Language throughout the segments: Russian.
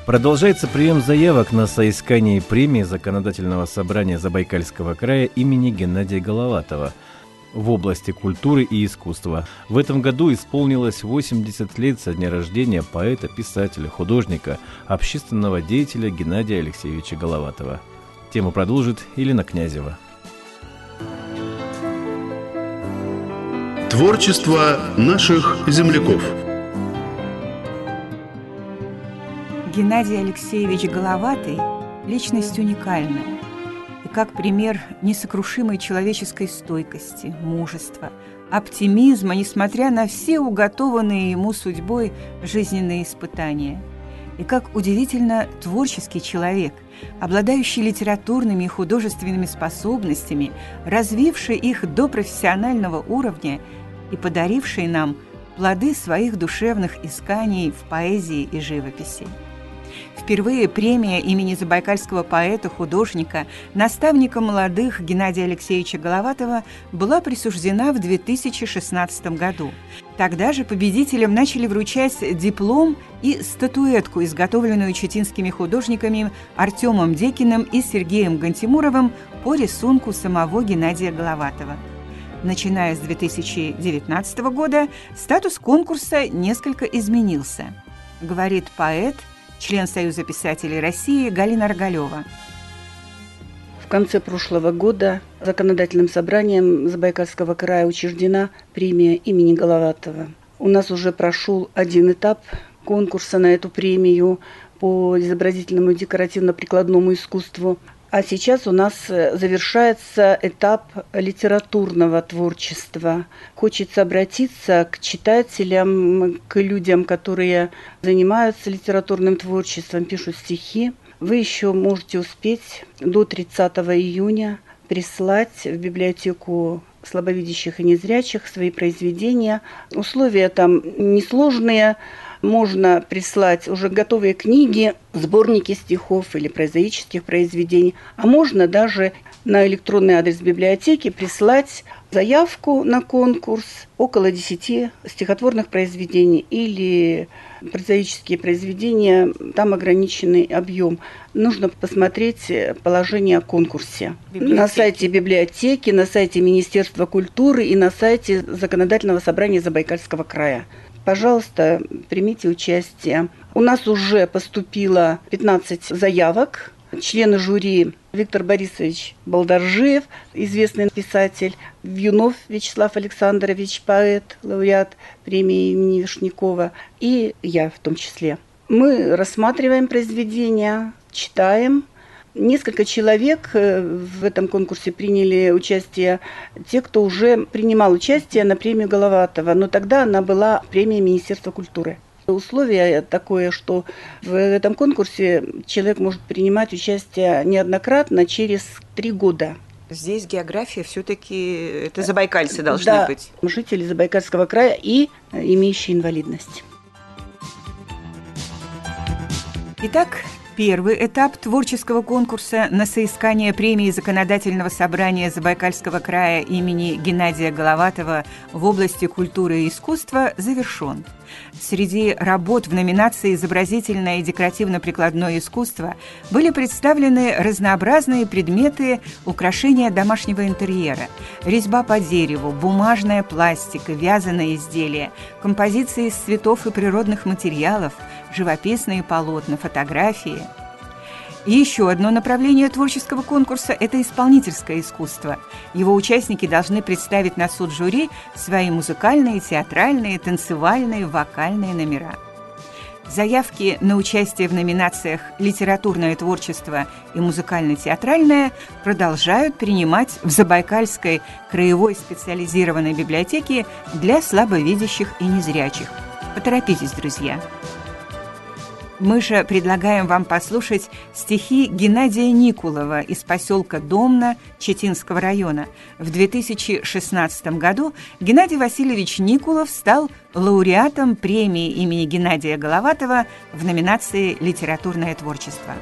Продолжается прием заявок на соискание премии Законодательного собрания Забайкальского края имени Геннадия Головатова в области культуры и искусства. В этом году исполнилось 80 лет со дня рождения поэта, писателя, художника, общественного деятеля Геннадия Алексеевича Головатова. Тему продолжит Елена Князева. Творчество наших земляков. Геннадий Алексеевич Головатый – личность уникальная и как пример несокрушимой человеческой стойкости, мужества, оптимизма, несмотря на все уготованные ему судьбой жизненные испытания. И как удивительно творческий человек, обладающий литературными и художественными способностями, развивший их до профессионального уровня и подаривший нам плоды своих душевных исканий в поэзии и живописи. Впервые премия имени забайкальского поэта, художника, наставника молодых Геннадия Алексеевича Головатова была присуждена в 2016 году. Тогда же победителям начали вручать диплом и статуэтку, изготовленную читинскими художниками Артемом Декиным и Сергеем Гантимуровым по рисунку самого Геннадия Головатова. Начиная с 2019 года статус конкурса несколько изменился, говорит поэт, член Союза писателей России Галина Рогалева. В конце прошлого года Законодательным собранием Забайкальского края учреждена премия имени Головатова. У нас уже прошел один этап конкурса на эту премию по изобразительному и декоративно-прикладному искусству. А сейчас у нас завершается этап литературного творчества. Хочется обратиться к читателям, к людям, которые занимаются литературным творчеством, пишут стихи. Вы еще можете успеть до 30 июня прислать в библиотеку слабовидящих и незрячих свои произведения. Условия там несложные. Можно прислать уже готовые книги, сборники стихов или прозаических произведений, а можно даже на электронный адрес библиотеки прислать заявку на конкурс около 10 стихотворных произведений или прозаические произведения, там ограниченный объем. Нужно посмотреть положение о конкурсе на сайте библиотеки, на сайте Министерства культуры и на сайте Законодательного собрания Забайкальского края. Пожалуйста, примите участие. У нас уже поступило 15 заявок. Члены жюри Виктор Борисович Балдаржиев, известный писатель, Вьюнов Вячеслав Александрович, поэт, лауреат премии имени Вишнякова, и я в том числе. Мы рассматриваем произведения, читаем. Несколько человек в этом конкурсе приняли участие, те, кто уже принимал участие на премию Головатова, но тогда она была премия Министерства культуры. Условие такое, что в этом конкурсе человек может принимать участие неоднократно через 3 года. Здесь география все-таки, это забайкальцы должны быть. Жители Забайкальского края и имеющие инвалидность. Итак, первый этап творческого конкурса на соискание премии Законодательного собрания Забайкальского края имени Геннадия Головатова в области культуры и искусства завершен. Среди работ в номинации «Изобразительное и декоративно-прикладное искусство» были представлены разнообразные предметы украшения домашнего интерьера, резьба по дереву, бумажная пластика, вязаные изделия, композиции из цветов и природных материалов, живописные полотна, фотографии. И еще одно направление творческого конкурса – это исполнительское искусство. Его участники должны представить на суд жюри свои музыкальные, театральные, танцевальные, вокальные номера. Заявки на участие в номинациях «Литературное творчество» и «Музыкально-театральное» продолжают принимать в Забайкальской краевой специализированной библиотеке для слабовидящих и незрячих. Поторопитесь, друзья! Мы же предлагаем вам послушать стихи Геннадия Никулова из поселка Домна Читинского района. В 2016 году Геннадий Васильевич Никулов стал лауреатом премии имени Геннадия Головатова в номинации «Литературное творчество».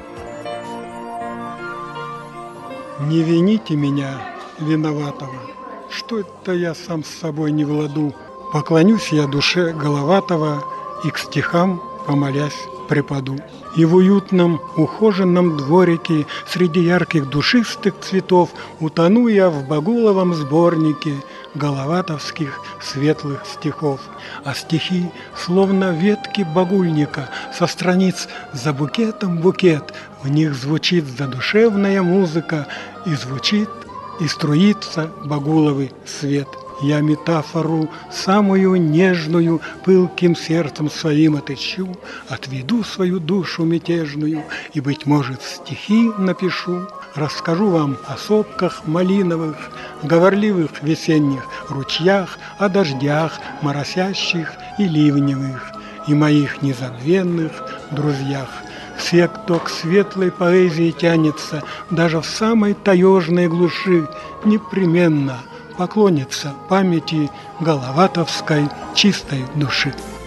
Не вините меня, виноватого, что это я сам с собой не владу. Поклонюсь я душе Головатова и к стихам помолясь, припаду. И в уютном, ухоженном дворике среди ярких душистых цветов утону я в Багуловом сборнике головатовских светлых стихов. А стихи, словно ветки багульника, со страниц за букетом букет, в них звучит задушевная музыка, и звучит, и струится Багуловый свет. Я метафору самую нежную пылким сердцем своим отыщу, отведу свою душу мятежную и, быть может, стихи напишу. Расскажу вам о сопках малиновых, говорливых весенних ручьях, о дождях моросящих и ливневых, и моих незабвенных друзьях. Все, кто к светлой поэзии тянется, даже в самой таежной глуши, непременно поклонится памяти головатовской чистой души.